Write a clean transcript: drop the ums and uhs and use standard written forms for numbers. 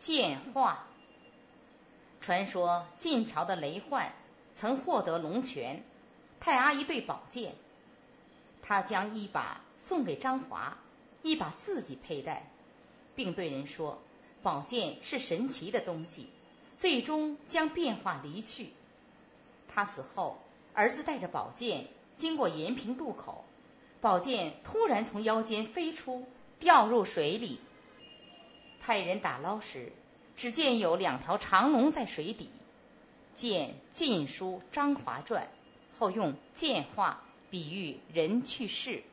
剑化。传说晋朝的雷焕曾获得龙泉，太阿一对宝剑，他将一把送给张华，一把自己佩戴，并对人说宝剑是神奇的东西，最终将变化离去。他死后，儿子带着宝剑经过延平渡口，宝剑突然从腰间飞出，掉入水里。派人打捞时，只见有2条长龙在水底，见晋书张华传，后用剑化比喻人去世。